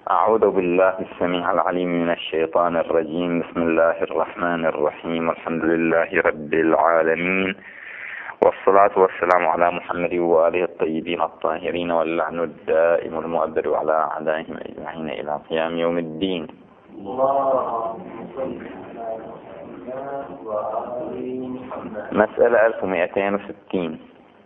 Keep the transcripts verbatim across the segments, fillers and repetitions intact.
أعوذ بالله السميع العليم من الشيطان الرجيم. بسم الله الرحمن الرحيم. الحمد لله رب العالمين، والصلاة والسلام على محمد وآله الطيبين الطاهرين، واللعن الدائم المؤبد على أعدائهم أجمعين إلى قيام يوم الدين. مسألة ألف ومئتين وستين.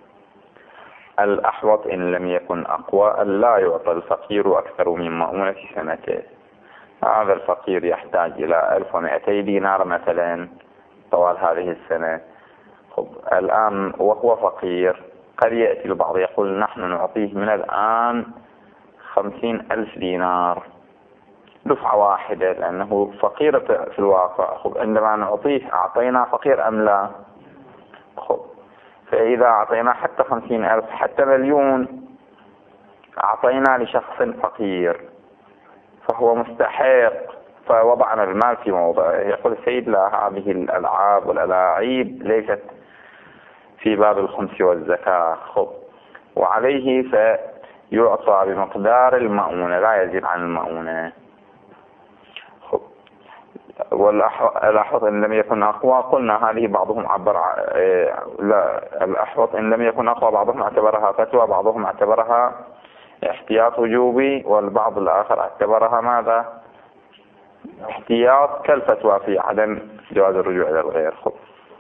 الأحوط إن لم يكن أقوى ألا يعطى الفقير أكثر من مؤونة سنته. هذا الفقير يحتاج إلى ألف ومئتي دينار مثلا طوال هذه السنة. خب الآن وهو فقير قد يأتي البعض يقول نحن نعطيه من الآن خمسين ألف دينار دفعة واحدة لأنه فقير في الواقع. خب عندما نعطيه أعطينا فقير أم لا؟ خب فإذا أعطينا حتى خمسين ألف حتى مليون أعطينا لشخص فقير فهو مستحق، فوضعنا المال في موضع. يقول السيد لا، هذه الألعاب والألاعيب ليست في باب الخمس والزكاة. خب وعليه فيعطى بمقدار المؤونة لا يزيد عن المؤونة. خب والأحوط إن لم يكن أقوى قلنا هذه بعضهم عبر لا الأحوط إن لم يكن أقوى بعضهم اعتبرها فتوى، بعضهم اعتبرها احتياط وجوبي، والبعض الآخر اعتبرها ماذا؟ احتياط كالفتوى في عدم جواز الرجوع إلى الغير. خب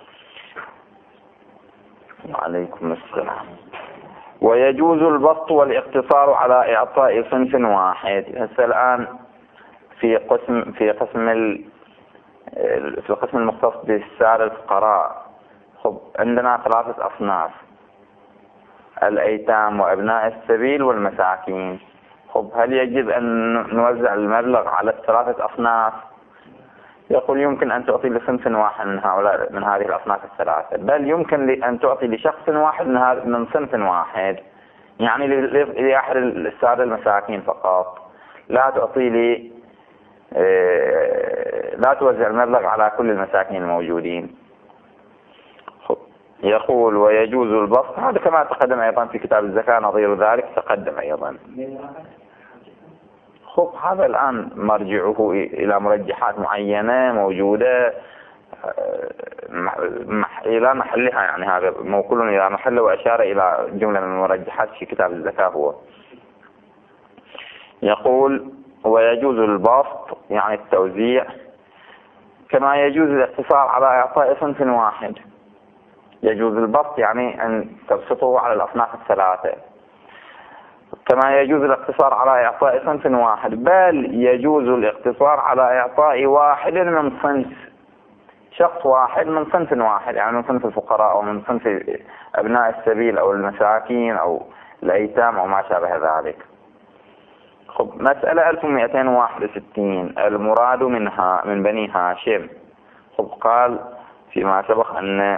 وعليكم السلام. ويجوز البسط والاقتصار على إعطاء صنف واحد. هسه الآن في قسم في قسم ال في القسم المختص بالسائر الفقراء. خب عندنا ثلاثة أصناف: الأيتام وأبناء السبيل والمساكين. خب هل يجب أن نوزع المبلغ على الثلاثة أصناف؟ يقول يمكن أن تعطي لصنف واحد من هؤلاء من هذه الأصناف الثلاثة، بل يمكن أن تعطي لشخص واحد من هذا من صنف واحد، يعني لأحد السادة المساكين فقط، لا تعطي لي لا توزع المبلغ على كل المساكين الموجودين. يقول ويجوز البسط، هذا كما تقدم أيضا في كتاب الزكاة، نظير ذلك تقدم أيضا. خب هذا الآن مرجعه إلى مرجحات معينة موجودة إلى محلها، يعني هذا موكول إلى محله، وأشار إلى جملة من المرجحات في كتاب الزكاة. هو يقول ويجوز البسط يعني التوزيع، كما يجوز الاقتصار على إعطاء صنف واحد. يجوز البسط يعني أن تبسطه على الأصناف الثلاثة، كما يجوز الاقتصار على إعطاء صنف واحد، بل يجوز الاقتصار على إعطاء واحد من صنف، شخص واحد من صنف واحد، يعني من صنف الفقراء أو من صنف أبناء السبيل أو المساكين أو الأيتام أو ما شابه ذلك. خب مسألة ألف ومئتين وواحد وستين. المراد منها من بني هاشم. خب قال فيما سبق أن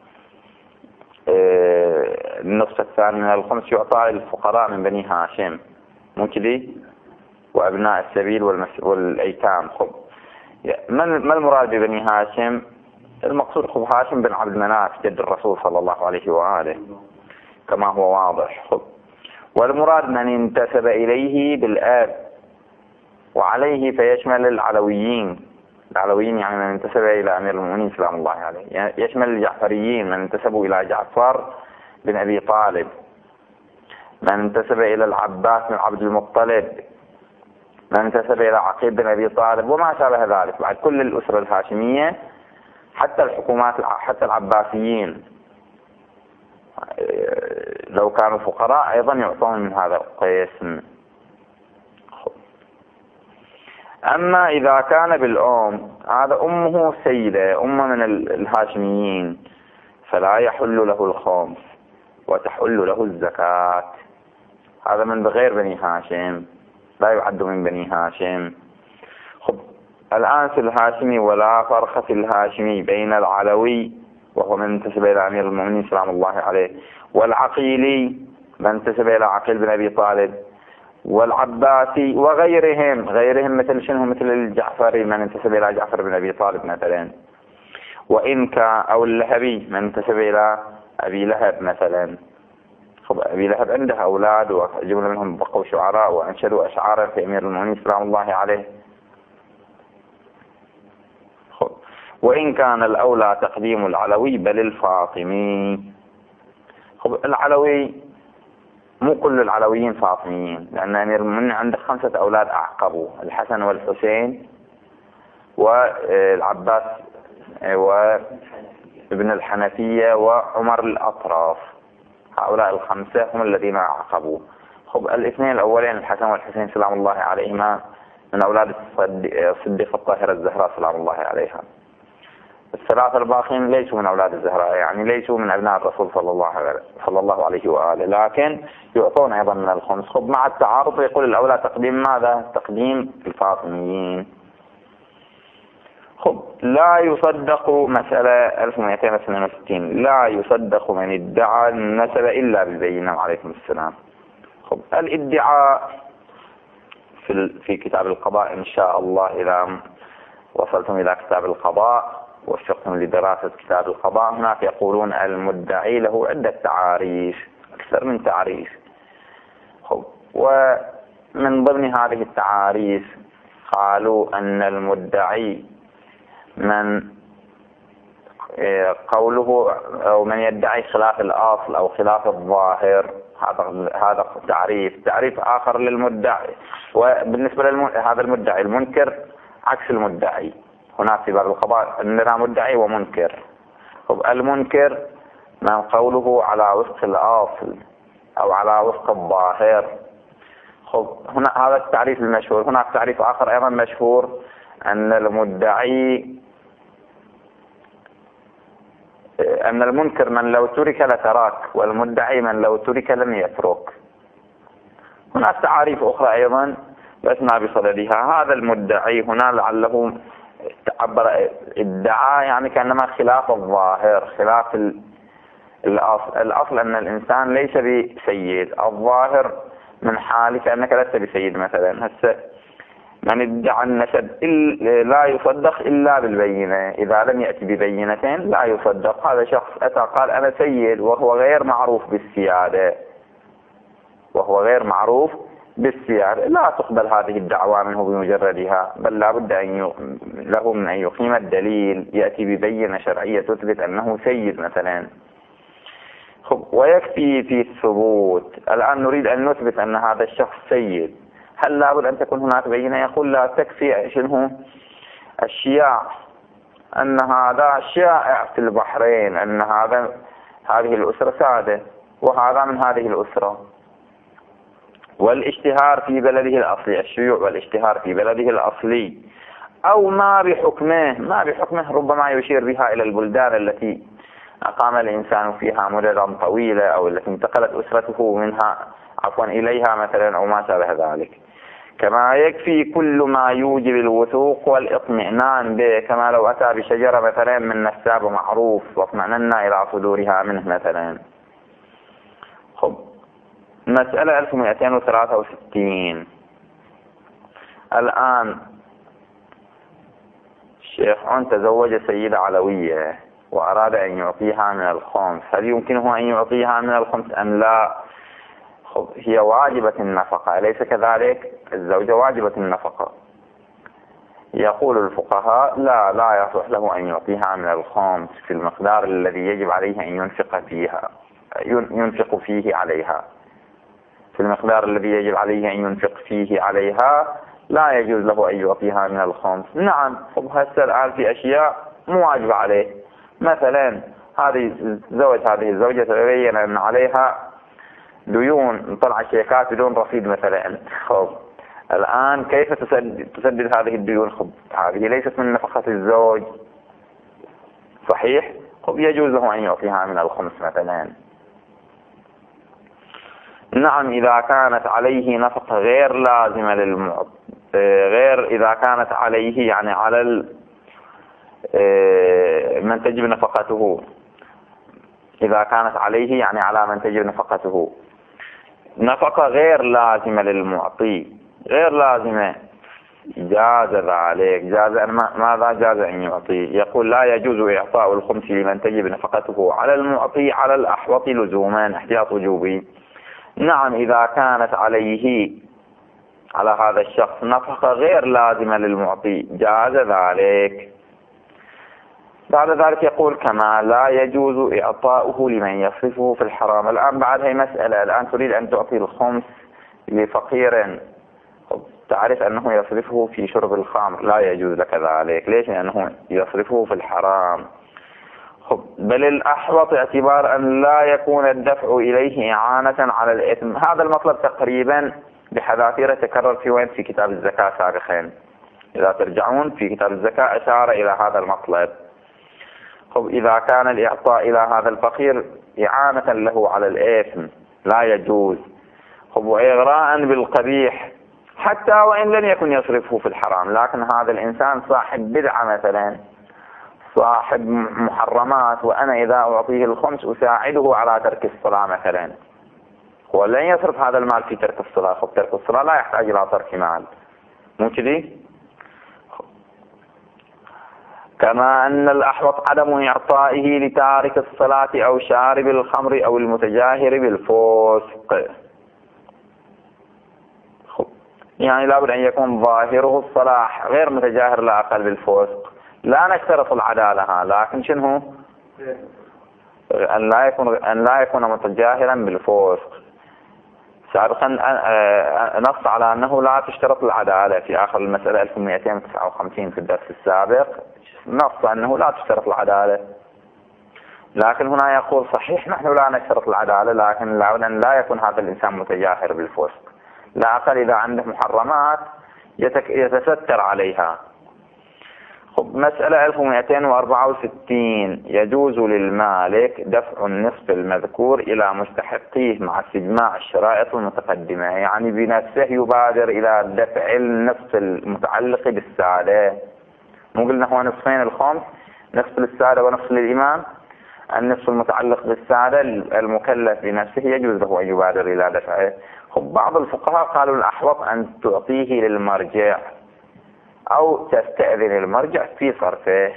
النصف الثاني من الخمس يعطى للفقراء من بني هاشم، مو كذي، وأبناء السبيل والأيتام. خب ما المراد ببني هاشم؟ المقصود خب هاشم بن عبد مناف جد الرسول صلى الله عليه وآله كما هو واضح. خب والمراد من انتسب إليه بالآب، وعليه فيشمل العلويين. العلويين يعني من انتسب إلى أمير المؤمنين سلام الله عليه، يعني يشمل الجعفريين من انتسبوا إلى جعفر بن أبي طالب، من انتسب إلى العباس بن عبد المطلب، من انتسب إلى عقيل بن أبي طالب وما شابه ذلك. بعد كل الأسرة الهاشمية، حتى الحكومات حتى العباسيين لو كانوا فقراء أيضا يعطون من هذا القسم. أما إذا كان بالأم، هذا أمه سيدة أم من الهاشميين، فلا يحل له الخمس وتحل له الزكاة. هذا من بغير بني هاشم، لا يعد من بني هاشم. خب الآن في الهاشمي ولا فرق في الهاشمي بين العلوي وهو من انتسب إلى أمير المؤمنين سلام الله عليه، والعقيلي من انتسب إلى عقيل بن أبي طالب، والعباسي وغيرهم غيرهم مثل شنو مثل الجعفري من انتسب إلى جعفر بن أبي طالب مثلا، وإنكا أو اللهبي من انتسب إلى أبي لهب مثلا. خب أبي لهب عنده أولاد وجملة منهم بقوا شعراء وأنشدوا أشعارا في أمير المؤمنين سلام الله عليه. خب وإن كان الأولى تقديم العلوي بل الفاطمي. خب العلوي مو كل العلويين فاطميين، لأن أمير المؤمنين عنده خمسة أولاد أعقبوا: الحسن والحسين والعباس وابن الحنفية وعمر الأطراف. هؤلاء الخمسة هم الذين أعقبوا. خب الاثنين الأولين الحسن والحسين سلام الله عليهما من أولاد الصديقة الطاهرة الزهراء سلام الله عليها. الثلاثة الباقين ليسوا من أولاد الزهراء، يعني ليسوا من أبناء الرسول صلى الله عليه صلى الله عليه وآله، لكن يعطون أيضا من الخمس. خب مع التعارض يقول الأولى تقديم ماذا؟ تقديم الفاطميين. خب لا يصدق مسألة ألف ومئتين واثنين وستين، لا يصدق من ادعى النسب إلا بالبينة عليكم السلام. خب الادعاء في في كتاب القضاء إن شاء الله إذا وصلتم إلى كتاب القضاء وفقتم لدراسة كتاب القضاء، هناك يقولون المدعي له عدة تعاريف، أكثر من تعريف. خب ومن ضمن هذه التعاريف قالوا أن المدعي من قوله أو من يدعي خلاف الأصل أو خلاف الظاهر، هذا هذا تعريف. تعريف آخر للمدعي، وبالنسبة لهذا المدعي المنكر عكس المدعي. هناك في باب القضاء عندنا مدعي ومنكر. طب المنكر من قوله على وفق الأصل أو على وفق الظاهر. خب هنا هذا التعريف المشهور. هناك تعريف آخر أيضا مشهور، أن المدعي أن المنكر من لو ترك لترك، والمدعي من لو ترك لم يترك. هناك تعاريف أخرى أيضا لسنا بصددها. هذا المدعي هنا لعله تعبر ادعاء يعني كأنما خلاف الظاهر، خلاف الأصل. الأصل أن الإنسان ليس بسيد، الظاهر من حالك أنك لست بسيد مثلا. هسه من ادعى النسب لا يصدق إلا بالبينة، إذا لم يأتي ببينتين لا يصدق. هذا شخص أتى قال أنا سيد وهو غير معروف بالسيادة، وهو غير معروف بالسيادة، لا تقبل هذه الدعوة منه بمجردها، بل لا بد أن له من أن يقيم الدليل، يأتي ببينة شرعية تثبت أنه سيد مثلا. ويكفي في الثبوت. الآن نريد أن نثبت أن هذا الشخص سيد، هل لابد أن تكون هناك بينة؟ يقول لا، تكفي شنو الشياع، أن هذا شائع في البحرين، أن هذا هذه الأسرة سادة وهذا من هذه الأسرة، والاشتهار في بلده الأصلي، الشيوع والاشتهار في بلده الأصلي، أو ما بحكمه. ما بحكمه ربما يشير بها إلى البلدان التي أقام الإنسان فيها مددا طويلة، أو التي انتقلت أسرته منها عفوا إليها مثلا، أو ما شابه ذلك. كما يكفي كل ما يوجب الوثوق والاطمئنان به، كما لو أتى بشجرة مثلا من نساب معروف واطمئننا إلى صدورها منه مثلا. خب مسألة ألف ومئتين وثلاثة وستين. الآن الشيخ عون تزوج سيدة علوية وأراد أن يعطيها من الخمس، هل يمكنه أن يعطيها من الخمس أم لا؟ خب هي واجبة النفقة، أليس كذلك؟ الزوجة واجبة النفقة. يقول الفقهاء لا لا يصح له أن يعطيها من الخمس في المقدار الذي يجب عليه أن ينفق فيها ينفق فيه عليها في المقدار الذي يجب عليه أن ينفق فيه عليها لا يجوز له أن يعطيها من الخمس. نعم. خب هسه الآن في أشياء مو واجبة عليه، مثلا هذه زوج هذه الزوجة تبين أن عليها ديون، طلع شيكات بدون رصيد مثلا. خب الآن كيف تسدد, تسدد هذه الديون؟ خب هذه ليست من نفقة الزوج، صحيح؟ خب يجوز له أن يعطيها من الخمس مثلا. نعم إذا كانت عليه نفقة غير لازمة للمعط، غير إذا كانت عليه يعني على من تجب نفقته، إذا كانت عليه يعني على من تجب نفقته نفقة غير لازمة للمعطي، غير لازمة، جاز ذلك. جاز ماذا؟ جاز أن يعطي. يقول لا يجوز إعطاء الخمس لمن تجب نفقته على المعطي على الأحوط لزوما، احتياط وجوبي. نعم إذا كانت عليه على هذا الشخص نفقة غير لازمة للمعطي جاز ذلك. بعد ذلك يقول كما لا يجوز إعطاؤه لمن يصرفه في الحرام. الآن بعد هي مسألة، الآن تريد أن تعطي الخمس لفقير، تعرف أنه يصرفه في شرب الخمر، لا يجوز لك ذلك. ليش؟ لأنه يصرفه في الحرام. بل الأحوط اعتبار أن لا يكون الدفع إليه إعانة على الإثم. هذا المطلب تقريبا بحذافيره تكرر في وين؟ في كتاب الزكاة سابقا. إذا ترجعون في كتاب الزكاة أشار إلى هذا المطلب. خب إذا كان الإعطاء إلى هذا الفقير إعانة له على الإثم لا يجوز. خب وإغراء بالقبيح حتى وإن لم يكن يصرفه في الحرام، لكن هذا الإنسان صاحب بدعة مثلا، صاحب محرمات، وأنا إذا أعطيه الخمس أساعده على ترك الصلاة مثلا، هو لن يصرف هذا المال في ترك الصلاة. خب ترك الصلاة لا يحتاج إلى ترك مال، مو كذي؟ كما أن الأحوط عدم إعطائه لتارك الصلاة أو شارب الخمر أو المتجاهر بالفسق. يعني لابد أن يكون ظاهره الصلاح غير متجاهر لا أقل بالفسق. لا نشترط العدالة، لكن شنو؟ أن لا يكون أن لا يكون متجاهرا بالفسق. سابقا نص على أنه لا تشترط العدالة في آخر المسألة ألف ومئتين وتسعة وخمسين في الدرس السابق، نص أنه لا تشترط العدالة. لكن هنا يقول صحيح نحن لا نشترط العدالة، لكن لابد أن لا يكون هذا الإنسان متجاهر بالفسق. لا أقل إذا عنده محرمات يتستر عليها. خب مسألة ألف ومئتين وأربعة وستين يجوز للمالك دفع النصف المذكور إلى مستحقيه مع استجماع الشرائط المتقدمة. يعني بنفسه يبادر إلى دفع النصف المتعلق بالسادة. مو قلنا هو نصفين الخمس، نصف للسادة ونصف للإمام. النصف المتعلق بالسادة المكلف بنفسه يجوز له أن يبادر إلى دفعه. خب بعض الفقهاء قالوا الأحوط أن تعطيه للمرجع أو تستأذن المرجع في صرفه.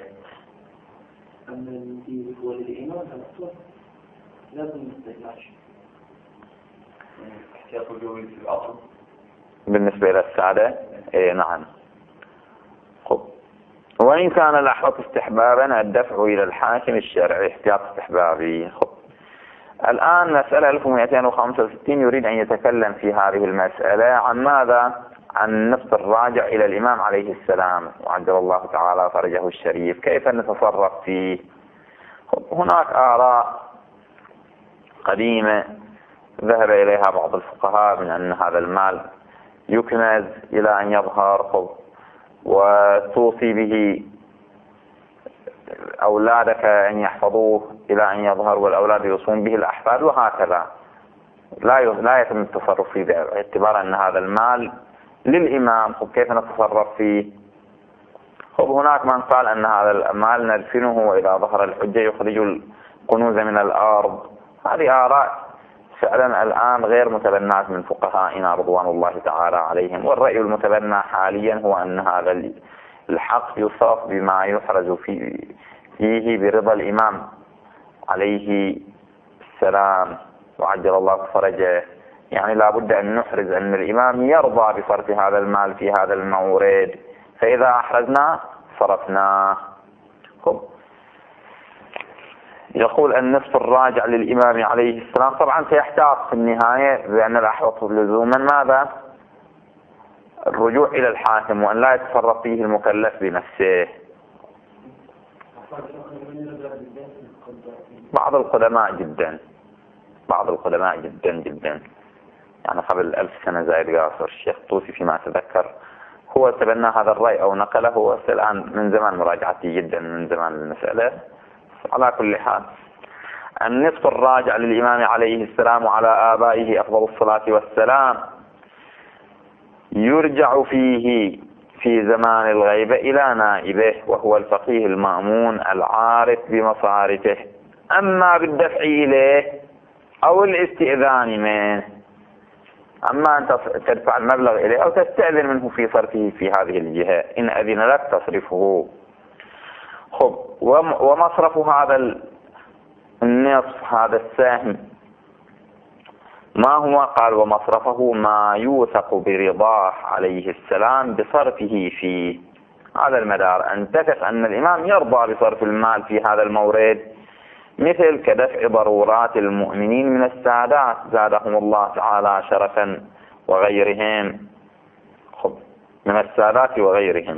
بالنسبة إلى السادة إيه نعم. خب وإن كان الأحوط استحبابا الدفع إلى الحاكم الشرعي احتياط استحبابي. خب الآن مسألة ألف ومئتين وخمسة وستين يريد أن يتكلم في هذه المسألة عن ماذا؟ عن نصف الراجع إلى الإمام عليه السلام وعجل الله تعالى فرجه الشريف، كيف نتصرف فيه؟ هناك آراء قديمة ذهب إليها بعض الفقهاء من أن هذا المال يكنز إلى أن يظهر، وتوصي به أولادك أن يحفظوه إلى أن يظهر، والأولاد يوصون به الأحفاد، وهكذا. لا لا يتم التصرف فيه باعتبار أن هذا المال للإمام. خب كيف نتصرف فيه؟ خب هناك من قال أن هذا المال ندفنه وإذا ظهر الحجة يخرج الكنوز من الأرض. هذه آراء فعلا الآن غير متبنات من فقهائنا رضوان الله تعالى عليهم. والرأي المتبنى حاليا هو أن هذا الحق يصرف بما يحرز فيه, فيه برضا الإمام عليه السلام وعجل الله فرجه. يعني لا بد أن نحرز أن الإمام يرضى بصرف هذا المال في هذا المورد، فإذا أحرزنا صرفناه. خب يقول النصف الراجع للإمام عليه السلام. طبعا سيحتاط في النهاية بأن الأحوط لزوما ماذا؟ الرجوع إلى الحاكم وأن لا يتصرف فيه المكلف بنفسه. بعض القدماء جدا بعض القدماء جدا جدا يعني قبل ألف سنة زائد قاصر الشيخ طوسي فيما أتذكر هو تبنى هذا الرأي أو نقله. هو الآن من زمان مراجعتي جدا من زمان المسألة. على كل حال النصف الراجع للإمام عليه السلام وعلى آبائه أفضل الصلاة والسلام يرجع فيه في زمان الغيبة إلى نائبه وهو الفقيه المأمون العارف بمصارفه. أما بالدفع إليه أو الاستئذان منه، أما أن تدفع المبلغ إليه أو تستأذن منه في صرفه في هذه الجهة، إن أذن لك تصرفه. خب ومصرف هذا النصف هذا السهم ما هو؟ قال ومصرفه ما يوثق برضاه عليه السلام بصرفه فيه. هذا المدار، أن تثق أن الإمام يرضى بصرف المال في هذا المورد، مثل كدفع ضرورات المؤمنين من السادات زادهم الله تعالى شرفا وغيرهم، من السادات وغيرهم.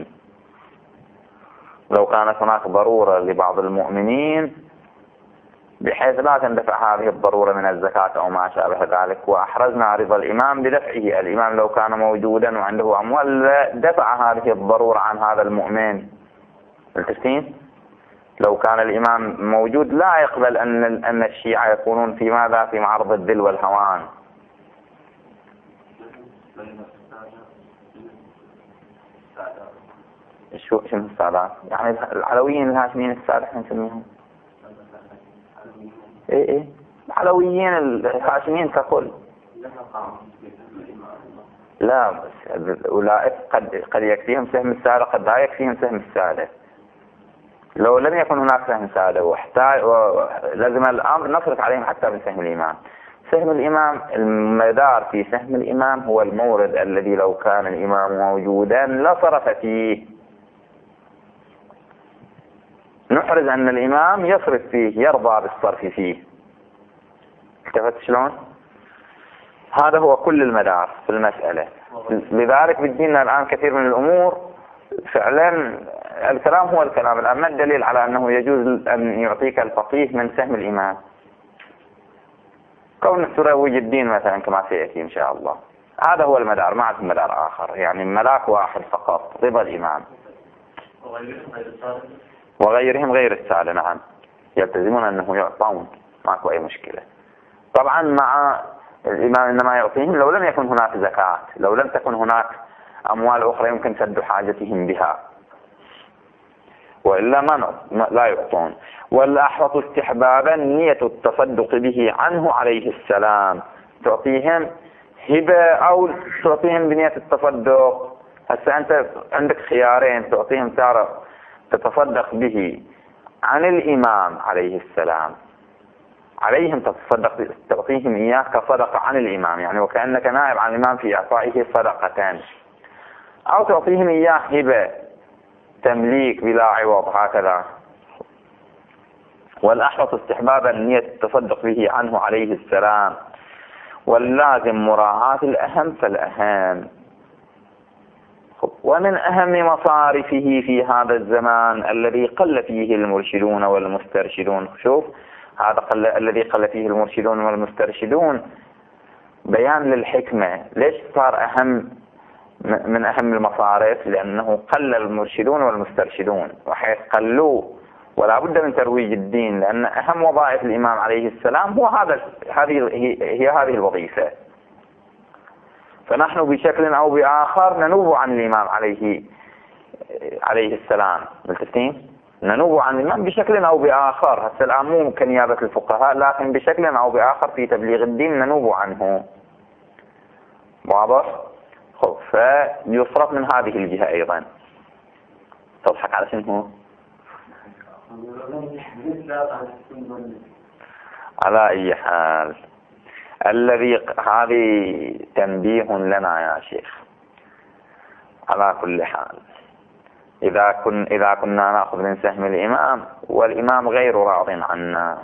لو كانت هناك ضرورة لبعض المؤمنين بحيث لا تندفع هذه الضرورة من الزكاة أو ما شابه ذلك، وأحرزنا رضا الإمام بدفعه، الإمام لو كان موجودا وعنده أموال دفع هذه الضرورة عن هذا المؤمن. التسليم لو كان الإمام موجود لا يقبل أن أن الشيعة يكونون في ماذا؟ في معرض الذل والهوان. شو شنو السادات؟ يعني العلويين الهاشميين السادات نسميهم. ايه ايه العلويين الهاشميين ككل. لا بس أولئك قد قد يكفيهم سهم السادة، قد لا يكفيهم سهم السادة. لو لم يكن هناك سهم سادة واحتاج ولازم الأمر نصرف عليهم حتى من سهم الإمام. سهم الإمام، المدار في سهم الإمام هو المورد الذي لو كان الإمام موجودا لصرف فيه. نحرز أن الإمام يصرف فيه، يرضى بالصرف فيه. التفت شلون؟ هذا هو كل المدار في المسألة. لذلك بدينا الآن كثير من الأمور فعلا الكلام هو الكلام. الآن ما الدليل على أنه يجوز أن يعطيك الفقيه من سهم الإمام؟ كون تروج الدين مثلا كما سيأتي إن شاء الله. هذا هو المدار، ما عندهم مدار آخر، يعني ملاك واحد فقط، رضا الإمام. وغيرهم غير السادة نعم يلتزمون أنه يعطون، ماكو أي مشكلة. طبعا مع الإمام إنما يعطيهم لو لم يكن هناك زكاة، لو لم تكن هناك أموال أخرى يمكن سد حاجتهم بها، وإلا ما لا يعطون. والأحوط استحبابا نية التصدق به عنه عليه السلام، تعطيهم هبة أو تعطيهم بنية التصدق. هسه أنت عندك خيارين، تعطيهم تعرف تتصدق به عن الإمام عليه السلام، عليهم تتصدق تعطيهم إياه كصدقة عن الإمام، يعني وكأنك نائب عن الإمام في إعطائه صدقتان، أو تعطيهم إياه هبة تمليك بلا عوض هكذا. والأحوط استحبابا نية التصدق به عنه عليه السلام، واللازم مراعاة الأهم فالأهم. ومن أهم مصارفه في هذا الزمان الذي قل فيه المرشدون والمسترشدون، شوف هذا قل الذي قل فيه المرشدون والمسترشدون بيان للحكمة. ليش صار أهم من أهم المصارف؟ لأنه قل المرشدون والمسترشدون، وحيث قلوا ولا بد من ترويج الدين، لأن أهم وظائف الإمام عليه السلام هو هذا هذه هي هذه الوظيفة. فنحن بشكل أو بآخر ننوب عن الإمام عليه عليه السلام، ملتفتين؟ ننوب عن الإمام بشكل أو بآخر. هسه الآن مو كنيابة الفقهاء، لكن بشكل أو بآخر في تبليغ الدين ننوب عنه. واضح؟ خب فيصرف من هذه الجهة أيضا. تضحك على شنو؟ على أي حال الذي هذه تنبيه لنا يا شيخ. على كل حال إذا كن إذا كنا نأخذ من سهم الإمام والإمام غير راض عنا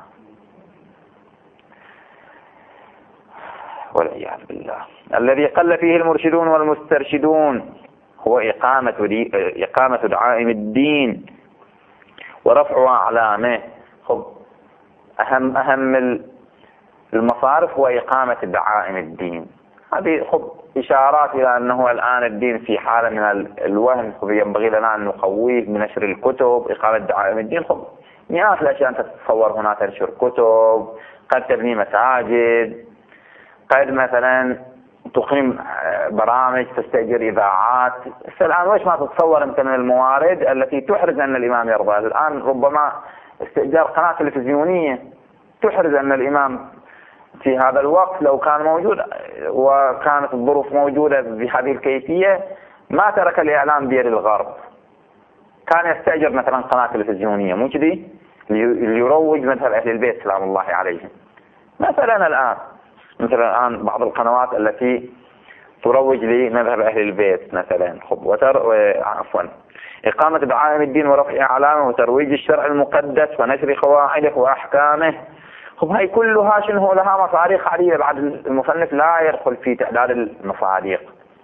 والعياذ بالله، الذي قل فيه المرشدون والمسترشدون هو إقامة إقامة دعائم الدين ورفع أعلامه. خب أهم أهم المصارف هو إقامة دعائم الدين. هذه خب إشارات إلى أنه الآن الدين في حالة من الوهن، ينبغي لنا أن نقويه بنشر الكتب، إقامة دعائم الدين. خب مئات الأشياء أنت تتصور هنا، تنشر كتب، قد تبني مساجد، قد مثلا تقيم برامج، تستأجر إذاعات. الآن وش ما تتصور أنت من الموارد التي تحرز أن الإمام يرضى. الآن ربما استئجار قناة تلفزيونية تحرز أن الإمام في هذا الوقت لو كان موجود وكانت الظروف موجودة بهذه الكيفية ما ترك الإعلام بيد الغرب، كان يستأجر مثلا قناة تلفزيونية مو كذي ليروج مثل أهل البيت سلام الله عليهم مثلا. الآن مثلا الآن بعض القنوات التي تروج لمذهب أهل البيت مثلا، خب وتر... عفوا إقامة دعائم الدين ورفع أعلامه وترويج الشرع المقدس ونشر قواعده وأحكامه. خب هاي كلها شنو لها مصاريف عالية، بعد المصنف لا يدخل في تعداد المصاريف،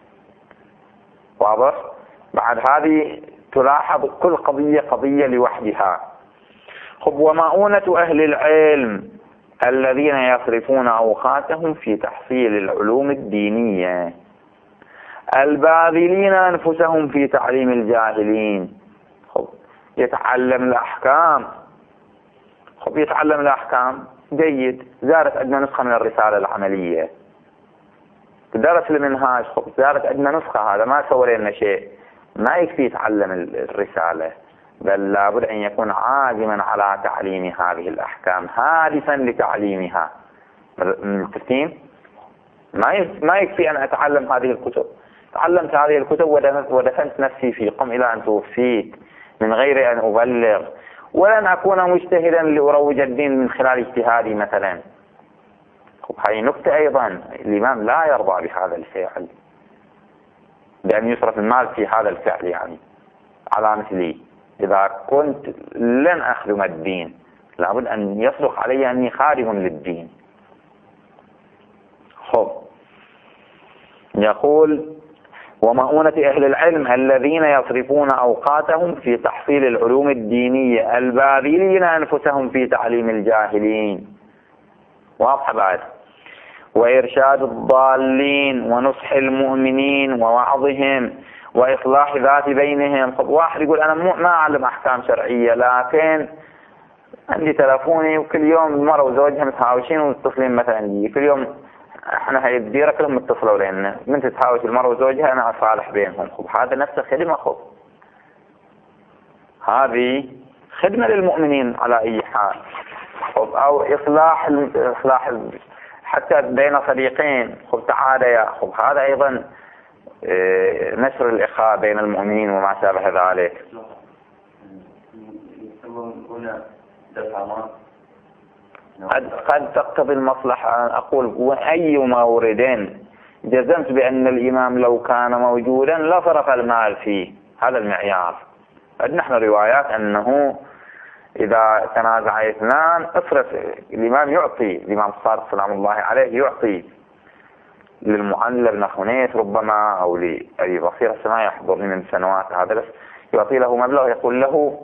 واضح؟ بعد هذه تلاحظ كل قضية قضية لوحدها. خب ومؤونة أهل العلم الذين يصرفون أوقاتهم في تحصيل العلوم الدينية الباذلين أنفسهم في تعليم الجاهلين. خب يتعلم الأحكام، خب يتعلم الأحكام جيد، زارت عندنا نسخة من الرسالة العملية، درس المنهاج، خب زارت عندنا نسخة، هذا ما سوى لنا شيء، ما يكفي يتعلم الرسالة، بل لابد أن يكون عازما على تعليم هذه الأحكام، هادفا لتعليمها. متفقين؟ ما يكفي أن أتعلم هذه الكتب، تعلمت هذه الكتب ودفنت نفسي في قم إلى أن توفيت من غير أن أبلغ، ولن أكون مجتهدا لأروج الدين من خلال اجتهادي مثلا. هذه نكتة أيضا، الإمام لا يرضى بهذا الفعل، بأن يصرف المال في هذا الفعل، يعني على مثلي إذا كنت لن أخدم الدين لابد أن يصدق علي أني خادم للدين. خب يقول ومؤونة أهل العلم الذين يصرفون أوقاتهم في تحصيل العلوم الدينية الباذلين أنفسهم في تعليم الجاهلين. واضح بعد؟ وإرشاد الضالين ونصح المؤمنين ووعظهم وإصلاح ذات بينهم. خب واحد يقول أنا ما أعلم أحكام شرعية، لكن عندي تلفوني وكل يوم المرأة وزوجها متهاوشين ومتصلين مثلا لي كل يوم، احنا هاي الديرة كلهم متصلوا لنا، من تتهاوش المرأة وزوجها أنا أصالح بينهم. خب هذا نفس الخدمة، خب هذه خدمة للمؤمنين على أي حال. خب أو إصلاح إصلاح حتى بين صديقين، خب تعالى، خب هذا أيضا نشر الإخاء بين المؤمنين وما شابه ذلك. قد, قد تقتضي المصلحة أن أقول وأي مورد جزمت بأن الإمام لو كان موجودا لصرف المال فيه، هذا المعيار. نحن روايات أنه إذا تنازع اثنان اصرف، الإمام يعطي، الإمام الصادق سلام الله عليه يعطي للمعلى بن خنيس ربما أو لأبي بصير السماء يحضرني من سنوات هذا، بس يعطي له مبلغ يقول له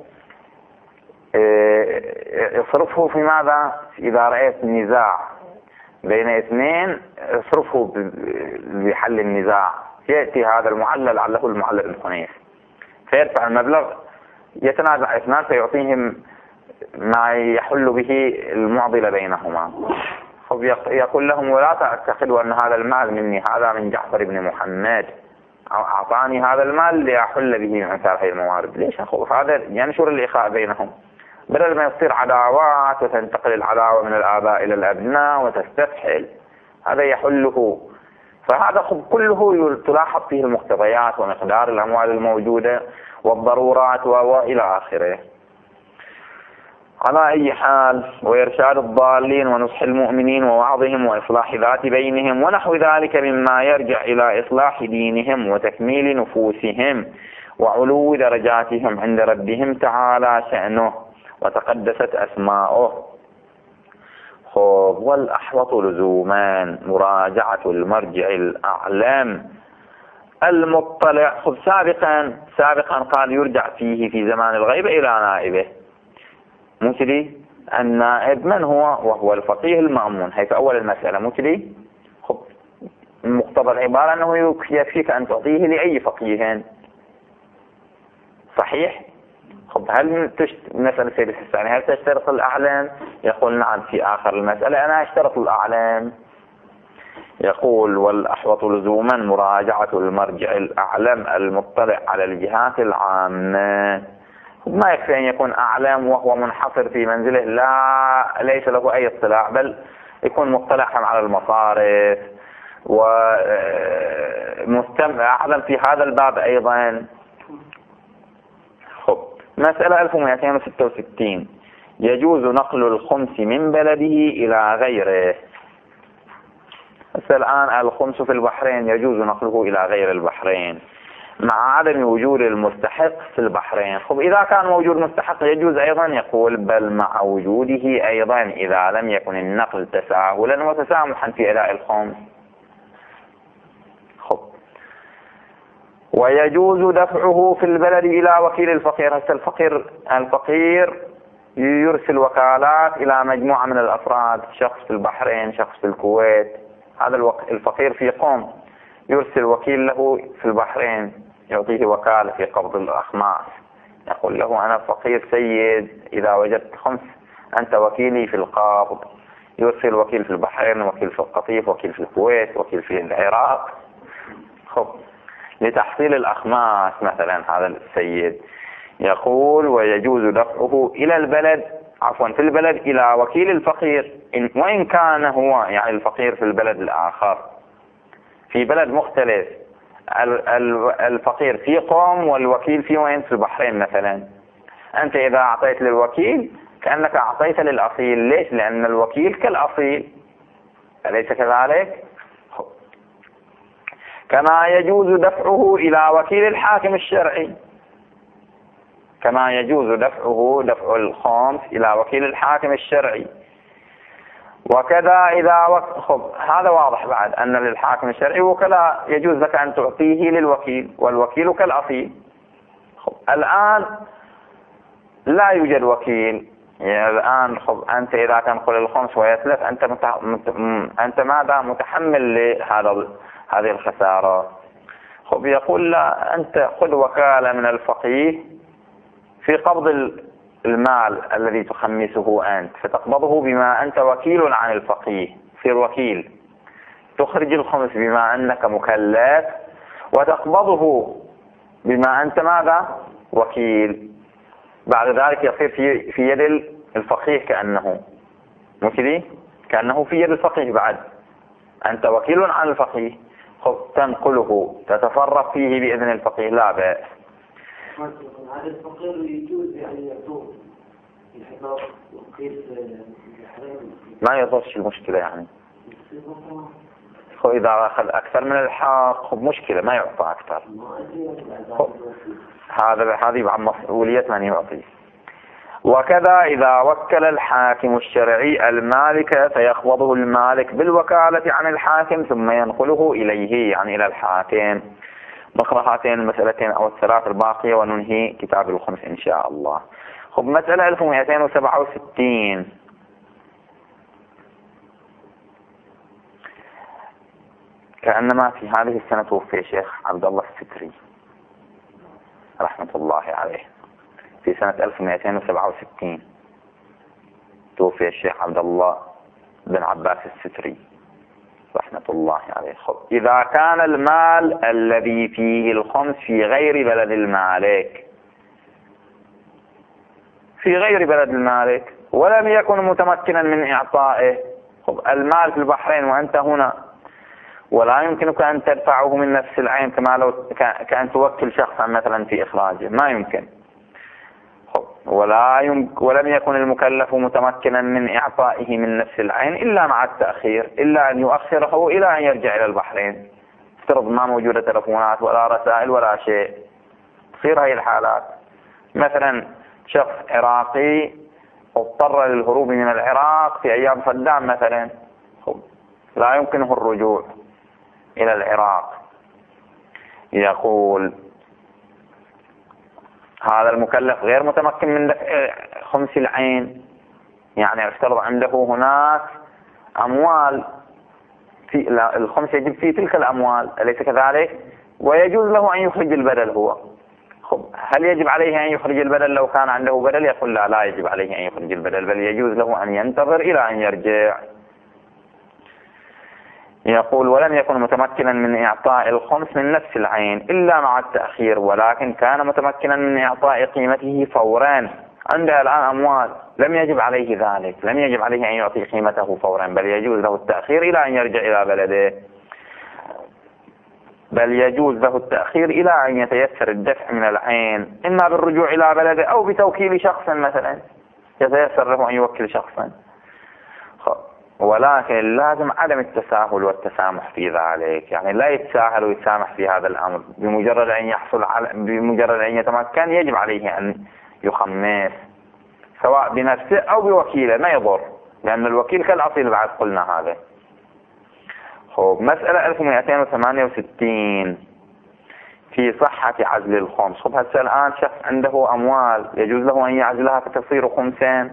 اصرفه في ماذا؟ إذا رأيت نزاع بين اثنين اصرفه بحل النزاع. يأتي هذا المعلى لعله المعلى بن خنيس فيدفع المبلغ، يتنازع اثنان فيعطيهم ما يحل به المعضلة بينهما. يقول لهم ولا تعتقدوا أن هذا المال مني، هذا من جعفر بن محمد أعطاني هذا المال لأحل به من أمثال هذه الموارد. ليش أخوف؟ هذا ينشر الإخاء بينهم، بدل ما يصير عداوات وتنتقل العداوة من الآباء إلى الأبناء وتستفحل، هذا يحله. فهذا كله تلاحظ فيه المقتضيات ومقدار الأموال الموجودة والضرورات وإلى آخره. على أي حال، وإرشاد الضالين ونصح المؤمنين ووعظهم وإصلاح ذات بينهم ونحو ذلك مما يرجع إلى إصلاح دينهم وتكميل نفوسهم وعلو درجاتهم عند ربهم تعالى شأنه وتقدست أسماؤه. خب والأحوط لزومان مراجعة المرجع الأعلم المطلع. خب سابقا سابقا قال يرجع فيه في زمان الغيبة إلى نائبه. مجري النائب من هو؟ وهو الفقيه المأمون. هي في أول المسألة مجري. خب مقتضى العبارة أنه يكفيك أن تعطيه لأي فقيه صحيح. خب هل تشت... مسألة سيد الحساني هل تشترط الأعلام؟ يقول نعم في آخر المسألة أنا أشترط الأعلام. يقول والأحوط لزوما مراجعة المرجع الأعلم المطلع على الجهات العامة. ما يكفي أن يكون أعلم وهو منحصر في منزله لا ليس له أي اطلاع، بل يكون مطلعا على المصارف ومستمع أعلم في هذا الباب أيضا. خب مسألة ألف ومئتين وستة وستين يجوز نقل الخمس من بلده إلى غيره. بس الآن الخمس في البحرين يجوز نقله إلى غير البحرين مع عدم وجود المستحق في البحرين. خب إذا كان موجود مستحق يجوز أيضا، يقول بل مع وجوده أيضا إذا لم يكن النقل تساهلا وتسامحا في أداء الخمس. خب ويجوز دفعه في البلد إلى وكيل الفقير. هسه الفقير الفقير يرسل وكالات إلى مجموعة من الأفراد، شخص في البحرين، شخص في الكويت. هذا الفقير في قوم يرسل وكيل له في البحرين يعطيه وكالة في قبض الأخماس، يقول له أنا فقير سيد، إذا وجدت خمس أنت وكيلي في القبض. يرسل وكيل في البحرين، وكيل في القطيف، وكيل في الكويت، وكيل في العراق، خب لتحصيل الأخماس مثلا. هذا السيد يقول ويجوز دفعه إلى البلد، عفوا في البلد إلى وكيل الفقير، إن وإن كان هو يعني الفقير في البلد الآخر في بلد مختلف. الفقير في قوم والوكيل في وين؟ في البحرين مثلا. أنت إذا أعطيت للوكيل كأنك أعطيت للأصيل. ليش؟ لأن الوكيل كالأصيل، أليس كذلك؟ كما يجوز دفعه إلى وكيل الحاكم الشرعي، كما يجوز دفعه دفع الخمس إلى وكيل الحاكم الشرعي. وكذا إذا وك... خب هذا واضح بعد أن للحاكم الشرعي وكلا يجوز لك أن تعطيه للوكيل، والوكيل كالأصيل. خب الآن لا يوجد وكيل. يعني الآن خب أنت إذا تنقل الخمس ويتلف أنت مت... مت... أنت ماذا متحمل لهذا هذه الخسارة؟ خب يقول لا، أنت خذ وكالة من الفقيه في قبض المال الذي تخمسه أنت، فتقبضه بما أنت وكيل عن الفقيه، في الوكيل تخرج الخمس بما أنك مكلف، وتقبضه بما أنت ماذا؟ وكيل. بعد ذلك يصير في في يد الفقيه كأنه مكذي، كأنه في يد الفقيه بعد. أنت وكيل عن الفقيه، خب تنقله تتصرف فيه بإذن الفقيه، لا بأس. هذا الفقير يجوز يعني يعطوه الحفاظ وقيل ما يضرش المشكلة يعني. خب إذا أخذ أكثر من الحق خب مشكلة، ما يعطى أكثر. هذا هذه عن مسؤولية من يعطي. وكذا إذا وكل الحاكم الشرعي المالك فيقبضه المالك بالوكالة عن الحاكم ثم ينقله إليه، يعني إلى الحاكم. نقرأ هاتين المسألتين أو الثلاث الباقية وننهي كتاب الخمس إن شاء الله. خب مسألة ألف ومئتين وسبعة وستين. كأنما في هذه السنة توفي شيخ عبد الله الستري رحمة الله عليه، في سنة ألف ومئتين وسبعة وستين توفي الشيخ عبد الله بن عباس الستري رحمة الله عليه. خب إذا كان المال الذي فيه الخمس في غير بلد المالك، في غير بلد المالك ولم يكن متمكنا من إعطائه. خب المال في البحرين وأنت هنا، ولا يمكنك أن تدفعه من نفس العين كما لو كأن توكل شخصا مثلا في إخراجه، ما يمكن. ولا يمكن ولم يكن المكلف متمكنا من إعطائه من نفس العين إلا مع التأخير، إلا أن يؤخره إلى أن يرجع إلى البحرين. افترض ما موجودة تلفونات ولا رسائل ولا شيء، تصير هذه الحالات. مثلا شخص عراقي اضطر للهروب من العراق في أيام صدام مثلا، لا يمكنه الرجوع إلى العراق. يقول هذا المكلف غير متمكن من دفع خمس العين، يعني افترض عنده هناك أموال في الخمس يجب في تلك الأموال، أليس كذلك؟ ويجوز له أن يخرج البدل هو. خب هل يجب عليه أن يخرج البدل لو كان عنده بدل؟ يقول لا، لا يجب عليه أن يخرج البدل، بل يجوز له أن ينتظر إلى أن يرجع. يقول ولم يكن متمكنا من إعطاء الخمس من نفس العين إلا مع التأخير، ولكن كان متمكنا من إعطاء قيمته فورا. عنده الآن أموال، لم يجب عليه ذلك، لم يجب عليه أن يعطي قيمته فورا، بل يجوز له التأخير إلى أن يرجع إلى بلده، بل يجوز له التأخير إلى أن يتيسر الدفع من العين، إما بالرجوع إلى بلده أو بتوكيل شخص مثلا، يتيسر له أن يوكل شخصا. ولكن لازم عدم التساهل والتسامح في ذلك، يعني لا يتساهل ويتسامح في هذا الأمر. بمجرد أن يحصل على بمجرد أن يتمكن يجب عليه أن يخمس سواء بنفسه أو بوكيله، ما يضر، لأن الوكيل كالأصيل بعد قلنا هذا. خب مسألة ألف ومئتين وثمانية وستين في صحة عزل الخمس. خب هسه الآن شخص عنده أموال يجوز له أن يعزلها فتصير خمسين،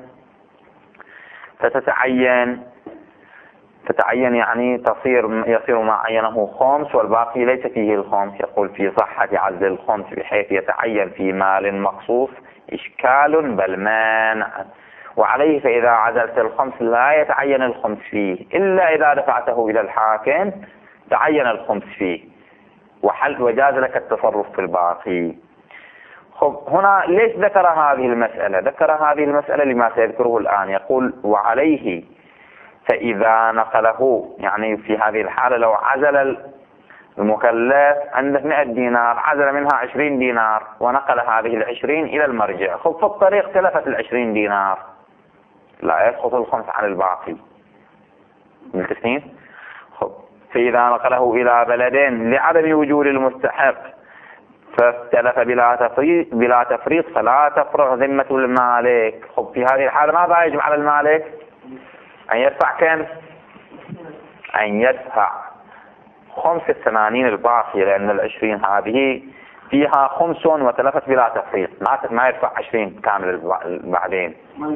فتتعين تتعين يعني تصير يصير ما عينه خمس والباقي ليس فيه الخمس. يقول في صحة عزل الخمس بحيث يتعين في مال مخصوص إشكال بل مانع، وعليه فإذا عزلت الخمس لا يتعين الخمس فيه إلا إذا دفعته إلى الحاكم تعين الخمس فيه وحل وجاز لك التصرف في الباقي. خب هنا ليش ذكر هذه المسألة؟ ذكر هذه المسألة لما سيذكره الآن. يقول وعليه فإذا نقله، يعني في هذه الحالة لو عزل المكلف عنده مئة دينار عزل منها عشرين دينار ونقل هذه العشرين إلى المرجع، خب في الطريق تلفت العشرين دينار لا يسقط الخمس عن الباقي ملتسنين. خب فإذا نقله إلى بلدين لعدم وجود المستحق فاختلف بلا تفريط بلا تفريط فلا تفرغ ذمة المالك. خب في هذه الحالة ماذا يجب على المالك؟ أن يدفع كم؟ أن يدفع خمس الثمانين الباقية، لأن العشرين هذه فيها خمس وتلفت بلا تفريط، ما يدفع عشرين كامل بعدين.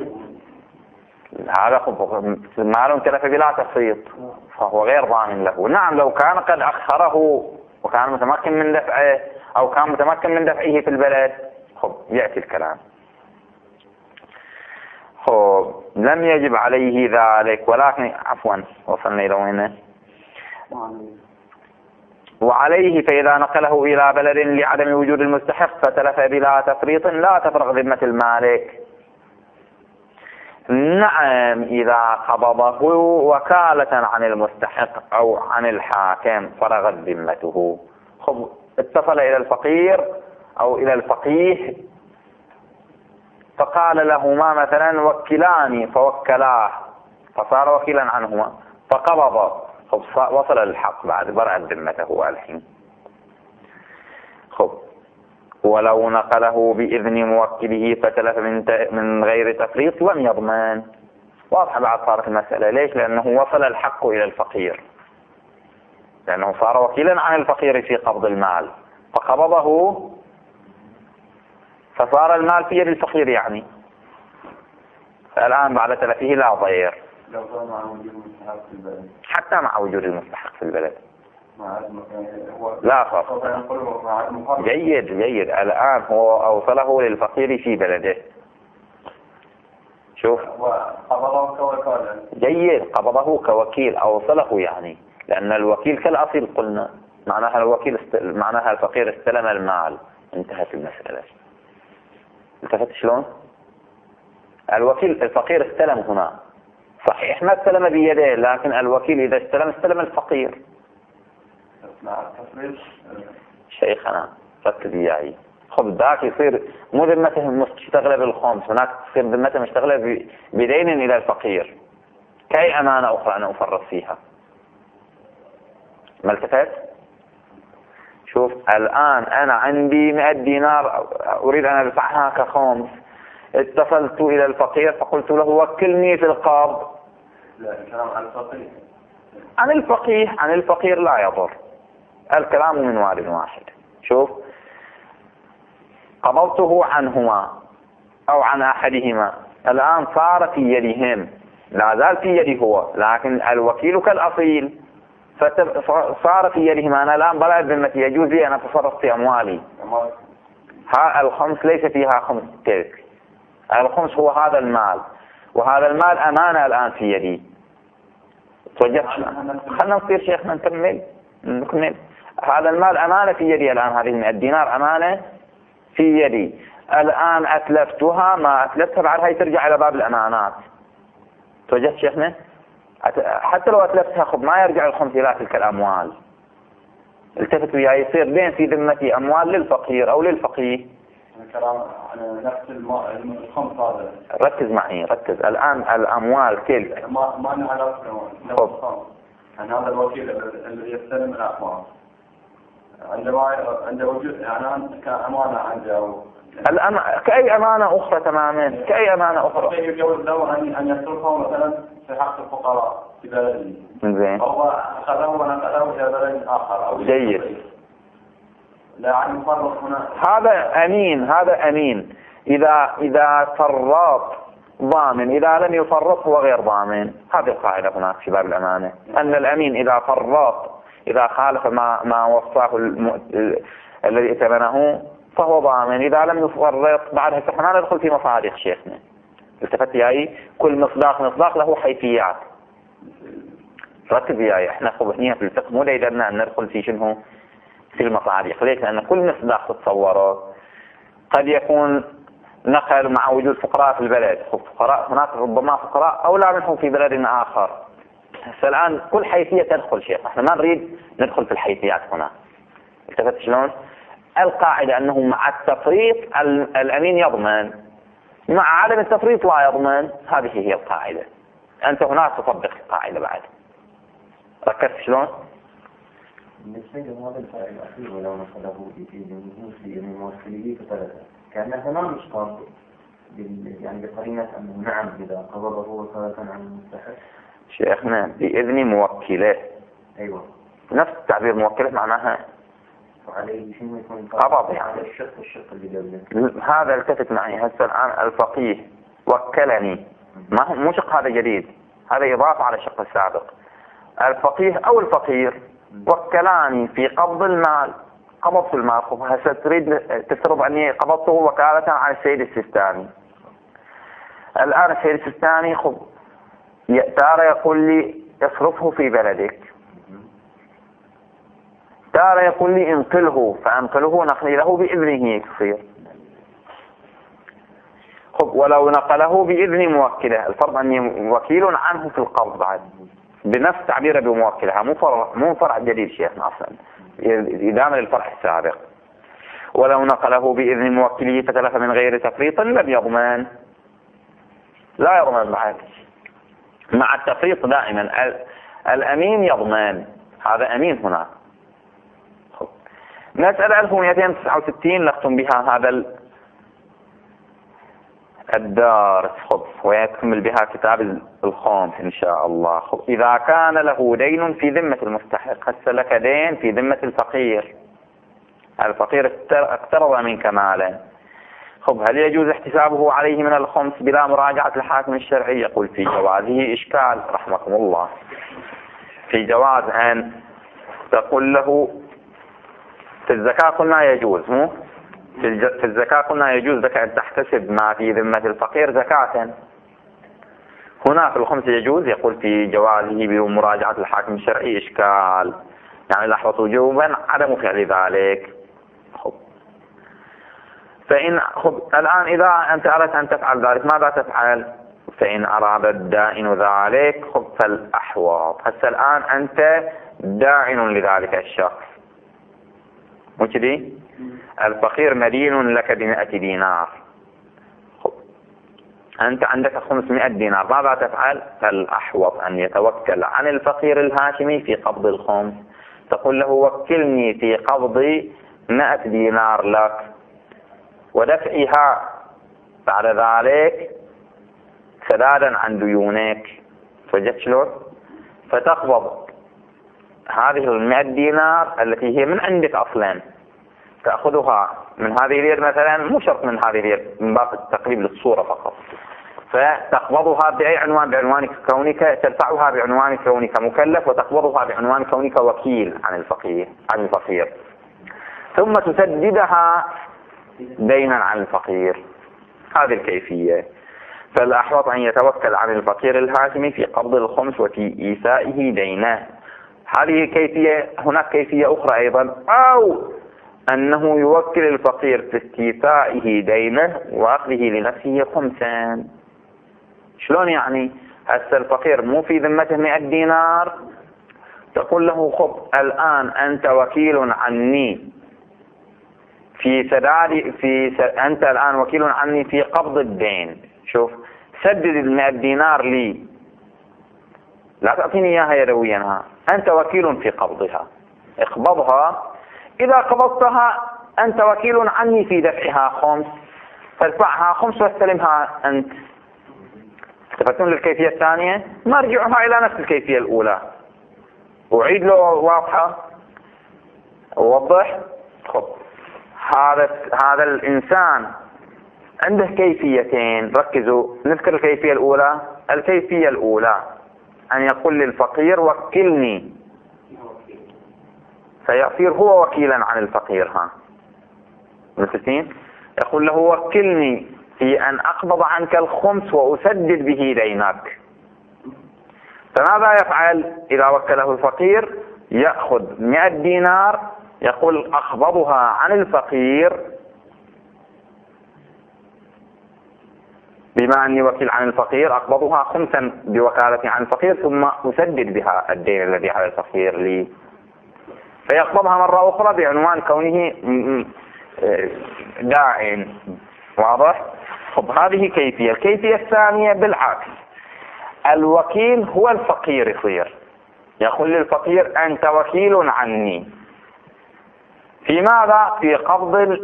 هذا مال تلف بلا تفريط فهو غير ضامن له. نعم لو كان قد أخره وكان متمكن من دفعه أو كان متمكن من دفعه في البلد خب يأتي الكلام. خب لم يجب عليه ذلك، ولكن عفوا وصلنا إلى وين؟ وعليه فإذا نقله إلى بلد لعدم وجود المستحق فتلف بلا تفريط لا تفرغ ذمة المالك. نعم إذا قبضه وكالة عن المستحق أو عن الحاكم فرغت ذمته. خب اتصل إلى الفقير أو إلى الفقيه فقال لهما مثلا وكلاني فوكلاه فصار وكيلا عنهما فقبض، خب وصل الحق بعد برأت ذمته الحين. خب ولو نقله بإذن موكله فتلف من من غير تفريط لم يضمن. واضحة بعد صارت المسألة. ليش؟ لأنه وصل الحق إلى الفقير، لأنه صار وكيلا عن الفقير في قبض المال فقبضه فصار المال في يد الفقير، يعني فالآن بعد تلفه لا ضير حتى مع وجود المستحق في البلد. لا فرق. جيد جيد. الآن هو أوصله للفقير في بلده. شوف جيد قبضه كوكيل أوصله، يعني لأن الوكيل كالأصيل قلنا معناها الوكيل است... معناها الفقير استلم المال انتهت المسألة. التفت شلون؟ الوكيل الفقير استلم هنا صحيح ما استلم بيده، لكن الوكيل إذا استلم استلم الفقير. شيخنا ركز وياي. خب ذاك يصير مو ذمته مشتغله بالخمس، هناك تصير ذمته مشتغله بدين الى الفقير كأي امانه اخرى انا افرط فيها. ما التفت؟ شوف الان انا عندي مئة دينار اريد ان ادفعها كخمس، اتصلت الى الفقير فقلت له وكلني في القبض. لا الكلام عن الفقير. عن الفقيه عن الفقير لا يضر، الكلام من واد واحد. شوف قبضته عنهما او عن احدهما الان صار في يدهم، لا زال في يدي هو، لكن الوكيل كالاصيل فصار في يدهما. انا الان بلا ذمتي يجوز لي ان اتصرف في اموالي. ها الخمس ليس فيها خمس تلك، الخمس هو هذا المال، وهذا المال امانه الان في يدي. توجهت خلنا نصير شيخنا نكمل نكمل. هذا المال امانه في يدي الان، هذه مئة دينار امانه في يدي الان، اتلفتها ما اتلفتها بعد هاي ترجع الى باب الامانات. توجهت شيخنا؟ حتى لو اتلفتها خب ما يرجع الخمس الى تلك الاموال. التفت وياي يصير دين في ذمتي اموال للفقير او للفقيه، كلام عن نفس الخمس هذا. ركز معي ركز الآن الأموال كل ما ما نعرف نفس الخمس عن هذا الوكيل الذي يستلم الأموال عندما عند وجود يعني كأمانة عنده الأم... كأي أمانة أخرى تماما كأي أمانة أخرى. يجوز له أن أن يصرفه مثلا في حق الفقراء في بلده. زين. هو أخذه ونقله إلى بلد آخر أو جيد. لا عن مفرط هنا. هذا أمين هذا أمين إذا إذا فرط ضامن إذا لم يفرط هو غير ضامن. هذه القاعدة هناك في باب الأمانة أن الأمين إذا فرط إذا خالف ما ما وصاه الم... الذي ائتمنه فهو ضامن. إذا لم يفرط بعدها ما ندخل في مصادق شيخنا. التفت وياي كل مصداق مصداق له حيثيات. ركز وياي احنا خبرنيها في الفقه مو ليدرنا أن ندخل في شنو في المصادق. ليش؟ لأن كل مصداق تتصوره قد يكون نقل مع وجود فقراء في البلد. فقراء هناك ربما فقراء أولى منهم في بلد آخر. فالآن كل حيثية تدخل شيخ. احنا ما نريد ندخل في الحيثيات هنا. التفت شلون؟ القاعدة أنه مع التفريط الأمين يضمن مع عدم التفريط لا يضمن. هذه هي القاعدة. أنت هنا تطبق القاعدة بعد. ركزت شلون؟ بالنسبة لهذا الفرع الأخير ولو نقله بموصلي من موصليه فثلاثة كان هنا مشترط يعني بقرينة أنه نعم إذا قبضه وثلاثا عن المستحق. شيخنا بإذن موكله. أيوة. نفس التعبير موكله معناها وعليه شنو يكون قبض يعني. على الشق الشق اللي قبله. هذا التفت معي هسه الآن الفقيه وكلني ما هو مو شق هذا جديد. هذا إضافة على الشق السابق. الفقيه أو الفقير وكلاني في قبض المال. قبضت المال هسه تريد تفرض أني قبضته وكالة عن السيد السيستاني. الآن السيد السيستاني خب تارة يقول لي اصرفه في بلدك تارة يقول لي انقله فانقله نقله بإذنه يصير. خب ولو نقله بإذن موكله الفرض أني وكيل عنه في القبض بعد بنفس تعبيره بموكلها مو فرع مو فرع جديد شيخنا أصلا إدامة للفرع السابق. ولو نقله بإذن موكله فتلف من غير تفريط لم يضمن. لا يضمن بعد. مع التفريط دائما الأمين يضمن. هذا أمين هنا. مسألة ألف ومئتين وتسعة وستين لختم بها هذا الدار خب ويكمل بها كتاب الخامس إن شاء الله. خب إذا كان له دين في ذمة المستحق. هسه لك دين في ذمة الفقير. الفقير اقترض منك مالا. خب هل يجوز احتسابه عليه من الخمس بلا مراجعة الحاكم الشرعي؟ يقول في جوازه إشكال رحمكم الله. في جواز أن تقول له في الزكاة قلنا يجوز مو في الزكاة قلنا يجوز لك أن تحتسب ما في ذمة الفقير زكاة. هنا في الخمس يجوز. يقول في جوازه بمراجعة الحاكم الشرعي إشكال يعني لحظة وجوبا عدم فعل ذلك. خب فإن خب الآن إذا أنت أردت أن تفعل ذلك ماذا تفعل؟ فإن أراد الدائن ذلك خب فالأحوط. هسه الآن أنت داعن لذلك الشخص مو كذي؟ الفقير مدين لك بمئة دينار. خب أنت عندك خمسمائة دينار ماذا تفعل؟ فالأحوط أن يتوكل عن الفقير الهاشمي في قبض الخمس. تقول له وكلني في قبض مئة دينار لك ودفعها بعد ذلك سدادا عن ديونك. فجأت شلون؟ فتقبض هذه المئة دينار التي هي من عندك أصلا تأخذها من هذه اليد مثلا مو شرط من هذه اليد من باب التقريب للصورة فقط. فتقبضها بأي عنوان؟ بعنوان كونك تدفعها بعنوان كونك مكلف وتقبضها بعنوان كونك وكيل عن الفقير عن الفقير ثم تسددها دينا عن الفقير. هذه الكيفية. فالأحوط أن يتوكل عن الفقير الهاشمي في قبض الخمس وفي إيفائه دينه. هذه كيفية. هناك كيفية أخرى أيضا أو أنه يوكل الفقير في استيفائه دينه وأخذه لنفسه خمسا. شلون يعني؟ هسه الفقير مو في ذمته مئة دينار تقول له خب الآن أنت وكيل عني في سداد في س... أنت الآن وكيل عني في قبض الدين. شوف، سدد المئة دينار لي، لا تعطيني إياها يدويا، ها. أنت وكيل في قبضها، اقبضها. إذا قبضتها أنت وكيل عني في دفعها خمس، فادفعها خمس واستلمها أنت. التفتون للكيفية الثانية، مرجعها إلى نفس الكيفية الأولى. أعيد له واضحة؟ أوضح؟ خب، هذا هذا الإنسان عنده كيفيتين، ركزوا نذكر الكيفية الأولى. الكيفية الأولى أن يقول للفقير وكلني، فيصير هو وكيلا عن الفقير. ها متفقين؟ يقول له وكلني في أن أقبض عنك الخمس وأسدد به دينك. فماذا يفعل إذا وكله الفقير؟ يأخذ مئة دينار، يقول أقبضها عن الفقير بما أني وكيل عن الفقير، أقبضها خمسا بوكالتي عن الفقير ثم أسدد بها الدين الذي على الفقير لي. فيقبضها مرة أخرى بعنوان كونه داع. واضح؟ طب هذه كيفية. الكيفية الثانية بالعكس، الوكيل هو الفقير، يصير يقول للفقير أنت وكيل عني في ماذا؟ في قبض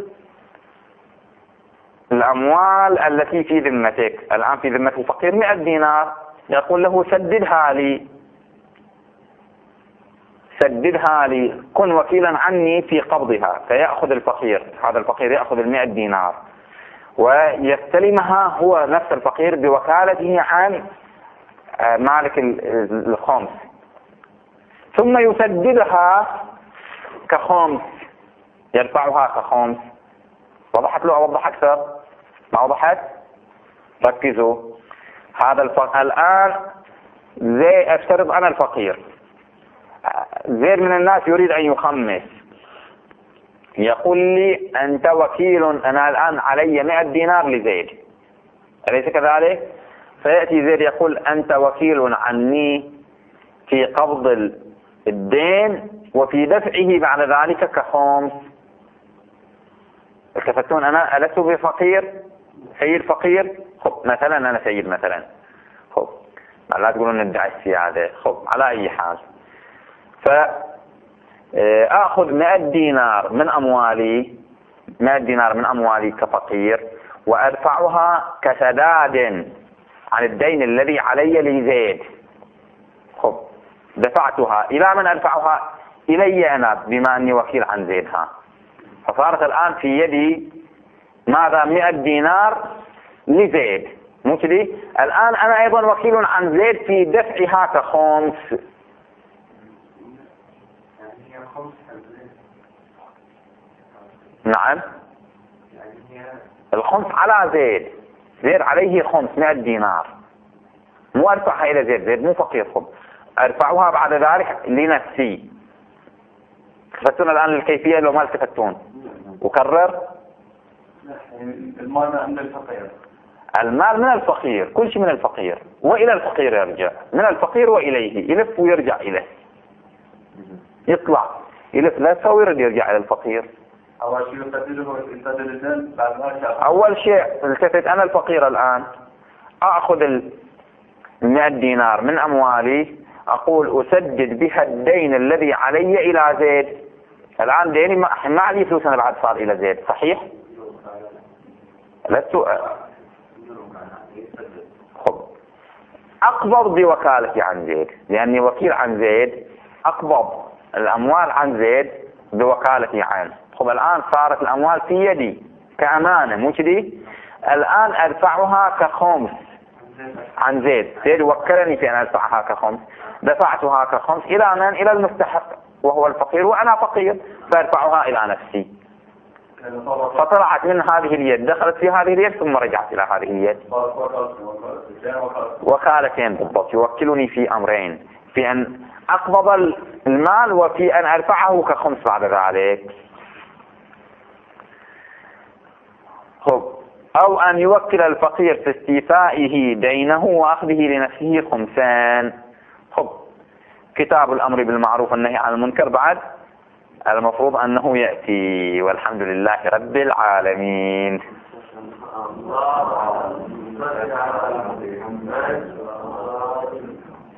الأموال التي في ذمتك. الآن في ذمة الفقير مئة دينار، يقول له سددها لي، سددها لي، كن وكيلا عني في قبضها. فيأخذ الفقير، هذا الفقير يأخذ المئة دينار ويستلمها هو نفس الفقير بوكالته عن مالك الخمس، ثم يسددها كخمس، يدفعها كخمس. وضحت له؟ أوضح أكثر؟ ما وضحت؟ ركزوا. هذا الفقير الآن، زي افترض أنا الفقير، زيد من الناس يريد أن يخمس، يقول لي أنت وكيل، أنا الآن علي مئة دينار لزيد، أليس كذلك؟ فيأتي زيد يقول أنت وكيل عني في قبض الدين وفي دفعه بعد ذلك كخمس. التفتون أنا ألست بفقير، سيد فقير. خب مثلا أنا سيد مثلا، خب لا تقولون ندعي السيادة. خب على أي حال، فأخذ مئة دينار من أموالي، مئة دينار من أموالي كفقير، وأدفعها كسداد عن الدين الذي علي لزيد. خب دفعتها إلى من أدفعها؟ إلي أنا بما أني وكيل عن زيدها. فصارت الآن في يدي ماذا؟ مئة دينار لزيد، مو كذي؟ الآن أنا أيضا وكيل عن زيد في دفعها كخمس. نعم، الخمس على زيد، زيد عليه خمس مئة دينار، مو أدفعها إلى زيد، زيد مو فقير. خب أدفعها بعد ذلك لنفسي. تفتون الآن الكيفية لو ما التفتون؟ وكرر. المال من الفقير، المال من الفقير، كل شيء من الفقير وإلى الفقير يرجع، من الفقير وإليه، يلف ويرجع إليه، يطلع يلف لا ويرد يرجع إلى الفقير. أول شيء يسدده يسدد الدين، بعد ذلك أول شيء التفت أنا الفقير الآن، أخذ المئة دينار من أموالي، أقول أسدد بها الدين الذي علي إلى زيد. الآن ديني ما علي فلوس أنا بعد صار إلى زيد، صحيح؟ لست خب أقبض بوكالتي عن زيد، لأني وكيل عن زيد، أقبض الأموال عن زيد بوكالتي عنه. خب الآن صارت الأموال في يدي كأمانة، مو كذي؟ الآن أدفعها كخمس عن زيد، زيد وكلني في أن أدفعها كخمس، دفعتها كخمس إلى من؟ إلى المستحق وهو الفقير وأنا فقير، فأدفعها إلى نفسي. فطلعت من هذه اليد دخلت في هذه اليد ثم رجعت إلى هذه اليد. وكالتين بالضبط، يوكلني في أمرين، في أن أقبض المال وفي أن أدفعه كخمس بعد ذلك. خب أو أن يوكل الفقير في استيفائه دينه وأخذه لنفسه خمسان. خب كتاب الأمر بالمعروف والنهي عن المنكر بعد المفروض أنه يأتي. والحمد لله رب العالمين. الله